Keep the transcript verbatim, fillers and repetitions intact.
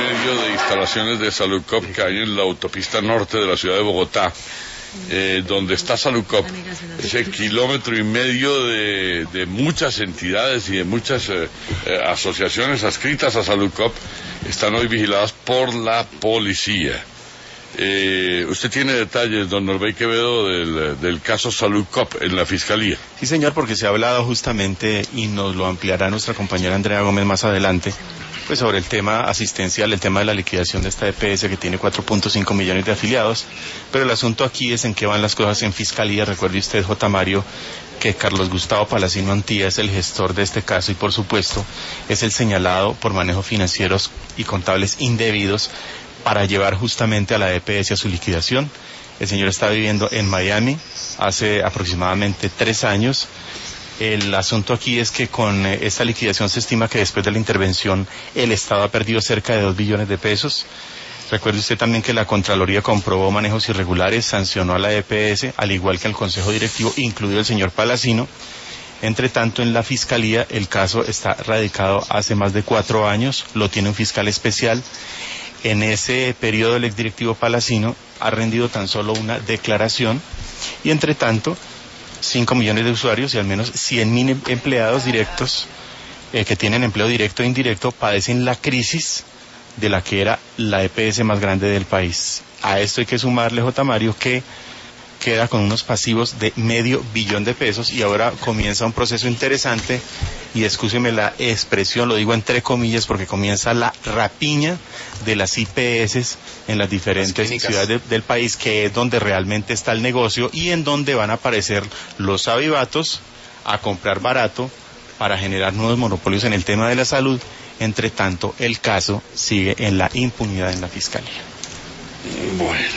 medio de instalaciones de Salucop que hay en la autopista norte de la ciudad de Bogotá. Eh, donde está Salucop, ese kilómetro y medio de, de muchas entidades y de muchas eh, eh, asociaciones adscritas a Salucop, están hoy vigiladas por la policía. Eh, usted tiene detalles, don Norbey Quevedo, del, del caso Salucop en la Fiscalía. Sí, señor, porque se ha hablado justamente, y nos lo ampliará nuestra compañera Andrea Gómez más adelante, pues sobre el tema asistencial, el tema de la liquidación de esta E P S que tiene cuatro punto cinco millones de afiliados, pero el asunto aquí es en qué van las cosas en Fiscalía. Recuerde usted, J. Mario, que Carlos Gustavo Palacino Antía es el gestor de este caso y por supuesto es el señalado por manejos financieros y contables indebidos para llevar justamente a la E P S a su liquidación. El señor está viviendo en Miami hace aproximadamente tres años. El asunto aquí es que con esta liquidación se estima que después de la intervención el Estado ha perdido cerca de dos billones de pesos. Recuerde usted también que la Contraloría comprobó manejos irregulares, sancionó a la E P S, al igual que al Consejo Directivo, incluido el señor Palacino. Entre tanto, en la Fiscalía el caso está radicado hace más de cuatro años, lo tiene un fiscal especial. En ese periodo el exdirectivo Palacino ha rendido tan solo una declaración y entre tanto cinco millones de usuarios y al menos cien mil empleados directos eh, que tienen empleo directo e indirecto padecen la crisis de la que era la E P S más grande del país. A esto hay que sumarle, J. Mario, que queda con unos pasivos de medio billón de pesos y ahora comienza un proceso interesante y excúseme la expresión, lo digo entre comillas porque comienza la rapiña de las I P S en las diferentes las ciudades de, del país, que es donde realmente está el negocio y en donde van a aparecer los avivatos a comprar barato para generar nuevos monopolios en el tema de la salud. Entre tanto, el caso sigue en la impunidad en la Fiscalía. Bueno.